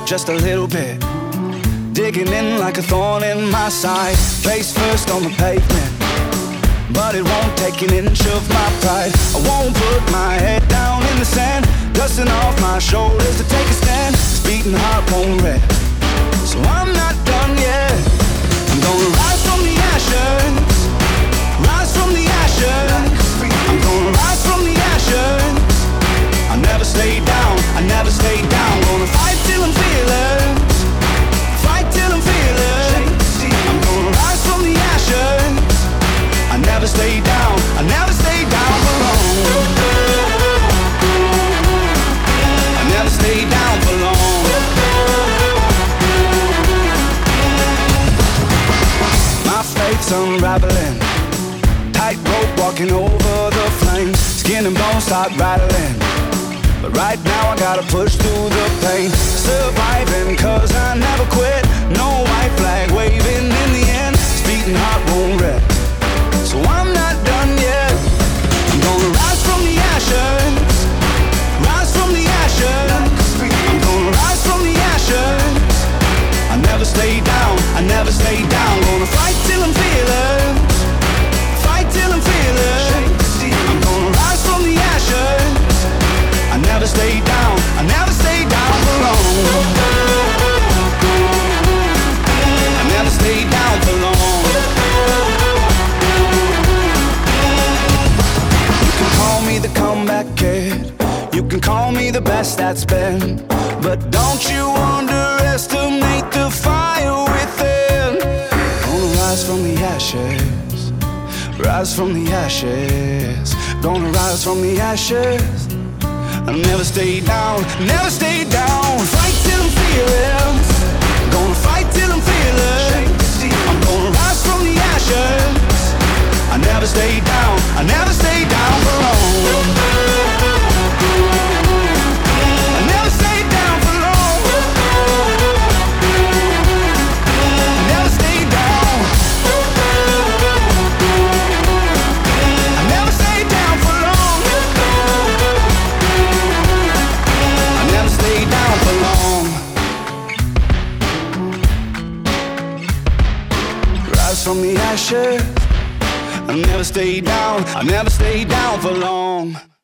just a little bit. Digging in like a thorn in my side. Face first on the pavement, but it won't take an inch of my pride. I won't put my head down in the sand, dusting off my shoulders to take a stand. This beating heart won't rest, so I'm not done yet. I'm gonna rise from the ashes, rise from the ashes. I'm gonna rise from the ashes. I never stay down, I never stay down. Gonna fight till I'm fearless, fight till I'm fearless. I'm gonna rise from the ashes. I never stay down, I never stay down for long. I never stay down for long. My faith's unraveling, tightrope walking over the flames. Skin and bones start rattling, but right now I gotta push through the pain. Surviving cause I never quit. No white flag waving in the end. This beating heart won't rest, so I'm not done yet. I'm gonna rise from the ashes, rise from the ashes. I'm gonna rise from the ashes. I never stay down, I never stay down. Gonna fight till I'm fearless, fight till I'm fearless. I'm gonna rise from the ashes. I never stay down, I never stay down for long. I never stay down for long. You can call me the comeback kid, you can call me the best that's been, but don't you underestimate the fire within. Gonna rise from the ashes, rise from the ashes. Gonna rise from the ashes. I'll never stay down, never stay down. Fight till I'm fearless, gonna fight till I'm fearless. I'm gonna rise from the ashes. I never stay down, I never stay down for long. I never stay down for long. I never stay down. I never stay down for long. I never stay down for long. Rise from the ashes. I never stay down, I never stay down for long.